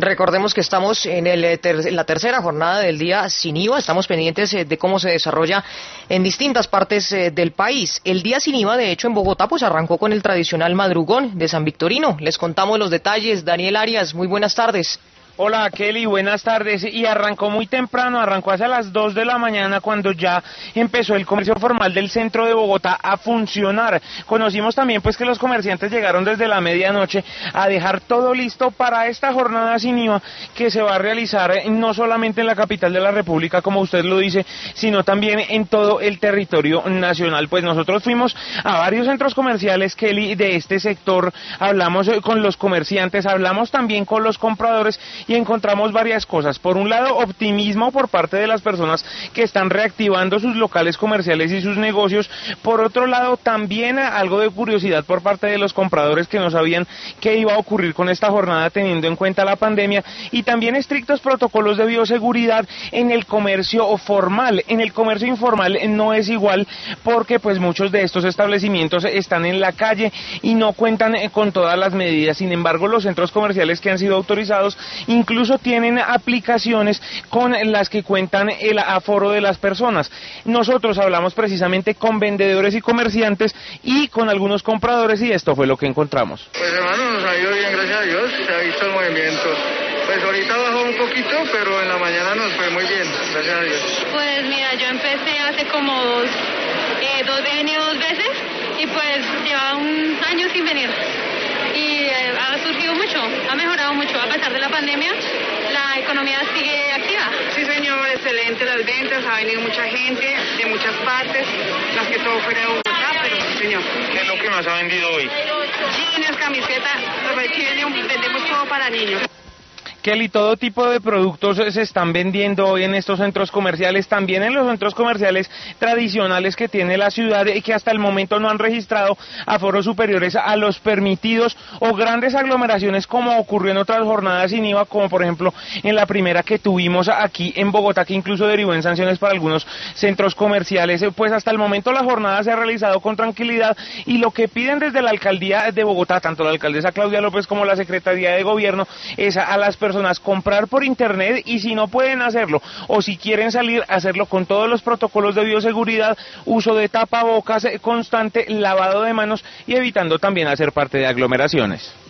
Recordemos que estamos en la tercera jornada del día sin IVA. Estamos pendientes de cómo se desarrolla en distintas partes del país. El día sin IVA, de hecho, en Bogotá, pues arrancó con el tradicional madrugón de San Victorino. Les contamos los detalles. Daniel Arias, muy buenas tardes. Hola Kelly, buenas tardes. Y arrancó muy temprano, arrancó hacia las 2 de la mañana cuando ya empezó el comercio formal del centro de Bogotá a funcionar. Conocimos también pues que los comerciantes llegaron desde la medianoche a dejar todo listo para esta jornada sin IVA que se va a realizar no solamente en la capital de la República, como usted lo dice, sino también en todo el territorio nacional. Pues nosotros fuimos a varios centros comerciales, Kelly, de este sector, hablamos con los comerciantes, hablamos también con los compradores y encontramos varias cosas. Por un lado, optimismo por parte de las personas que están reactivando sus locales comerciales y sus negocios. Por otro lado, también algo de curiosidad por parte de los compradores que no sabían qué iba a ocurrir con esta jornada teniendo en cuenta la pandemia, y también estrictos protocolos de bioseguridad en el comercio formal. En el comercio informal no es igual porque pues muchos de estos establecimientos están en la calle y no cuentan con todas las medidas. Sin embargo, los centros comerciales que han sido autorizados incluso tienen aplicaciones con las que cuentan el aforo de las personas. Nosotros hablamos precisamente con vendedores y comerciantes y con algunos compradores y esto fue lo que encontramos. Pues hermano, nos ha ido bien, gracias a Dios, se ha visto el movimiento. Pues ahorita bajó un poquito, pero en la mañana nos fue muy bien, gracias a Dios. Pues mira, yo empecé hace como dos veces y pues llevaba un año sin venir. Y ha surgido mucho, ha mejorado mucho a pesar de la pandemia, la economía sigue activa. Sí señor, excelente las ventas, ha venido mucha gente de muchas partes, más que todo fuera de Bogotá, pero sí señor. ¿Qué es lo que más ha vendido hoy? Jeans, camisetas, vendemos todo para niños. Kelly, todo tipo de productos se están vendiendo hoy en estos centros comerciales, también en los centros comerciales tradicionales que tiene la ciudad y que hasta el momento no han registrado aforos superiores a los permitidos o grandes aglomeraciones como ocurrió en otras jornadas sin IVA, como por ejemplo en la primera que tuvimos aquí en Bogotá, que incluso derivó en sanciones para algunos centros comerciales. Pues hasta el momento la jornada se ha realizado con tranquilidad y lo que piden desde la alcaldía de Bogotá, tanto la alcaldesa Claudia López como la Secretaría de Gobierno, es a las personas comprar por internet y si no pueden hacerlo o si quieren salir, hacerlo con todos los protocolos de bioseguridad, uso de tapabocas constante, lavado de manos y evitando también hacer parte de aglomeraciones.